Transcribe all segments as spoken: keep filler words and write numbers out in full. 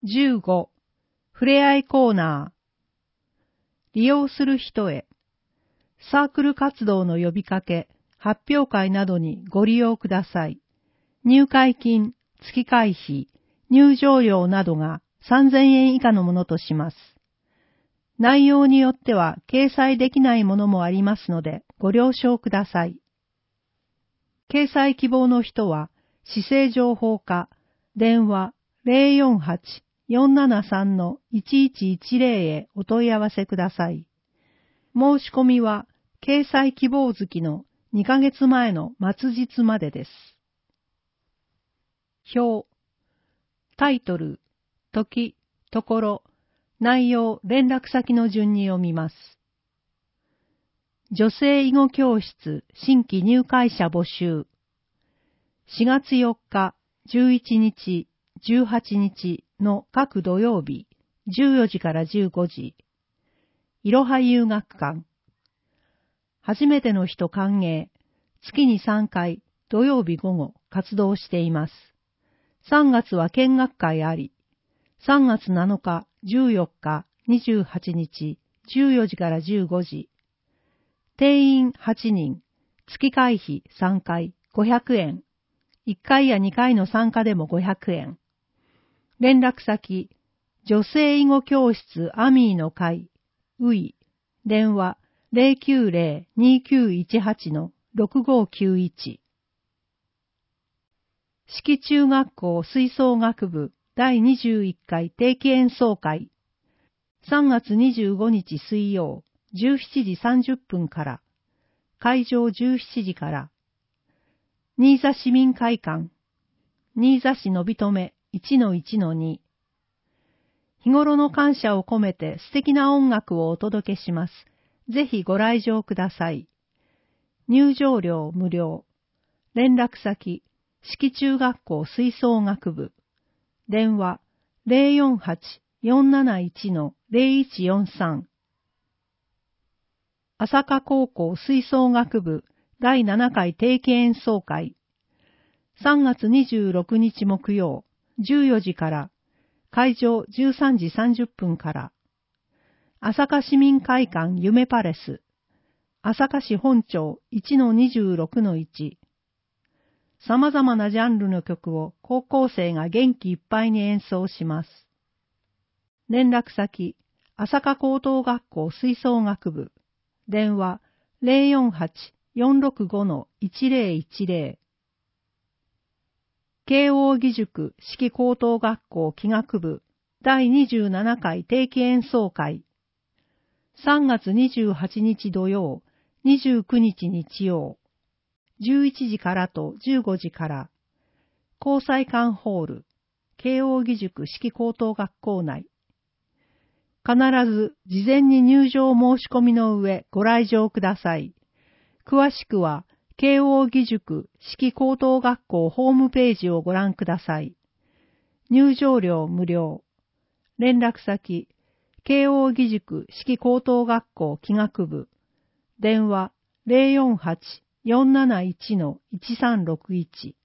じゅうご、ふれあいコーナー。利用する人へ。サークル活動の呼びかけ、発表会などにご利用ください。入会金、月会費、入場料などがさんぜんえん以下のものとします。内容によっては掲載できないものもありますのでご了承ください。掲載希望の人は、市政情報課、電話 ゼロよんはち よんななさん いちいちいちゼロ へお問い合わせください。申し込みは、掲載希望月のにかげつまえの末日までです。表、タイトル、時、ところ、内容、連絡先の順に読みます。女性囲碁教室新規入会者募集。しがつよっか、じゅういちにち、じゅうはちにちの各土曜日、じゅうよじからじゅうごじ。いろは遊学館。初めての人歓迎。月にさんかい、土曜日午後、活動しています。さんがつは見学会あり。さんがつなのか、じゅうよっか、にじゅうはちにち、じゅうよじからじゅうごじ。定員はちにん、月会費さんかい、ごひゃくえん。いっかいやにかいの参加でもごひゃくえん。連絡先、女性囲碁教室アミーの会、ウイ、電話 ゼロきゅうゼロ にきゅういちはち ろくごきゅういち。四季中学校吹奏楽部だいにじゅういっかい定期演奏会。さんがつにじゅうごにち水曜、じゅうしちじさんじゅっぷんから。会場じゅうしちじから。新座市民会館。新座市のびとめ いちのいちのに。日頃の感謝を込めて素敵な音楽をお届けします。ぜひご来場ください。入場料無料。連絡先、四季中学校吹奏楽部。電話 ゼロよんはち よんなないち ゼロいちよんさん。朝霞高校吹奏楽部だいななかい定期演奏会。さんがつにじゅうろくにち木曜、じゅうよじから。会場じゅうさんじさんじゅっぷんから。朝霞市民会館夢パレス。朝霞市本町 いちのにじゅうろくのいち。様々なジャンルの曲を高校生が元気いっぱいに演奏します。連絡先、朝霞高等学校吹奏楽部。電話 ゼロよんはち よんろくご いちゼロいちゼロ。慶応義塾四季高等学校器楽部だいにじゅうななかい定期演奏会。さんがつにじゅうはちにち土曜、にじゅうくにち日曜。じゅういちじからとじゅうごじから。交際館ホール、慶応義塾四季高等学校内。必ず事前に入場申し込みの上ご来場ください。詳しくは、慶応義塾四季高等学校ホームページをご覧ください。入場料無料。連絡先、慶応義塾四季高等学校器楽部。電話 ゼロよんはち よんなないち いちさんろくいち。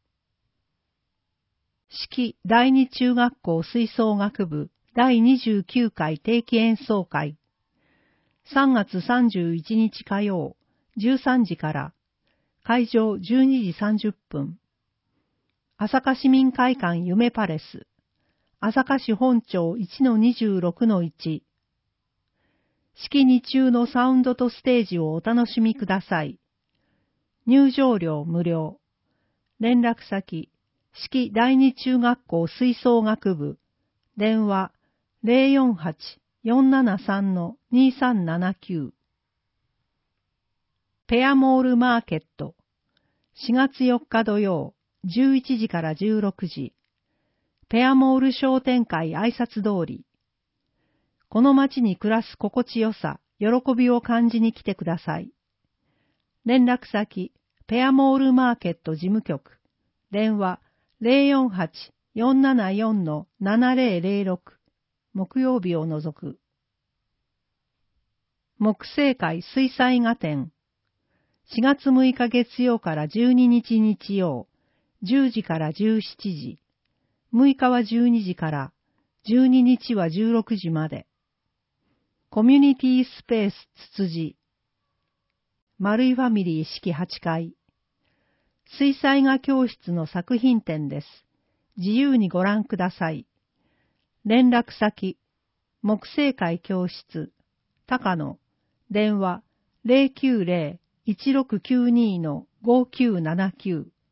四季だいに中学校吹奏楽部だいにじゅうきゅうかい定期演奏会。さんがつさんじゅういちにち火曜、じゅうさんじから。会場じゅうにじさんじゅっぷん。朝霞市民会館夢パレス。朝霞市本町 いちのにじゅうろくのいち。式に中のサウンドとステージをお楽しみください。入場料無料。連絡先、式だいに中学校吹奏楽部。電話 ゼロよんはち よんななさん にさんななきゅう。ペアモールマーケット。しがつよっか土曜、じゅういちじからじゅうろくじ。ペアモール商店会挨拶通り。この街に暮らす心地よさ、喜びを感じに来てください。連絡先、ペアモールマーケット事務局。電話 ゼロよんはち よんななよん ななゼロゼロろく。木曜日を除く。木星会水彩画展。しがつむいか月曜からじゅうににち日曜、じゅうじからじゅうしちじ。むいかはじゅうにじから。 じゅうににちはじゅうろくじまで。コミュニティスペースつつじ。丸いファミリー式はちかい。水彩画教室の作品展です。自由にご覧ください。連絡先、木星会教室、高野、電話 ゼロきゅうゼロ いちろくきゅうに ごきゅうななきゅう。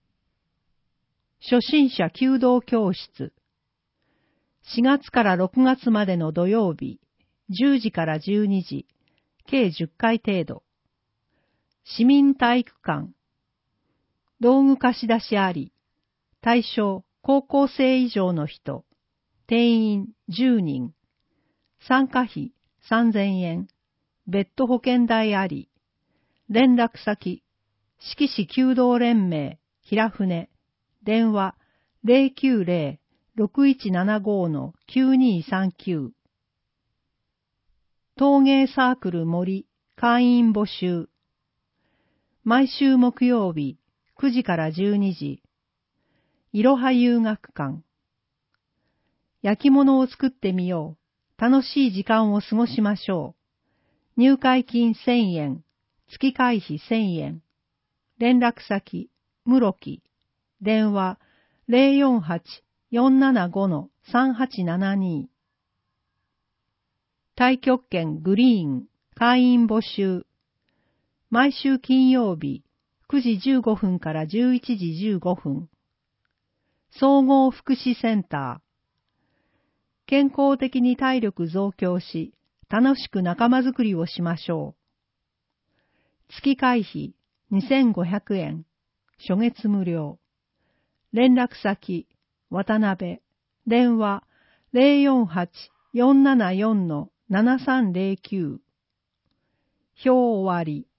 初心者弓道教室。しがつからろくがつまでの土曜日、じゅうじからじゅうにじ、計じゅっかい程度。市民体育館。道具貸し出しあり。対象、高校生以上の人。定員じゅうにん。参加費さんぜんえん。別途保険代あり。連絡先、四季市弓道連盟、平船。電話ゼロきゅうゼロ ろくいちななご きゅうにさんきゅう。陶芸サークル森会員募集。毎週木曜日くじからじゅうにじ。いろは遊学館。焼き物を作ってみよう。楽しい時間を過ごしましょう。入会金せんえん。月会費せんえん。連絡先、室木。電話ゼロよんはち よんななご さんはちななに。太極拳グリーン会員募集。毎週金曜日くじじゅうごふんからじゅういちじじゅうごふん。総合福祉センター。健康的に体力増強し、楽しく仲間づくりをしましょう。月会費にせんごひゃくえん。初月無料。連絡先、渡辺。電話ゼロよんはち よんななよん ななさんゼロきゅう。表終わり。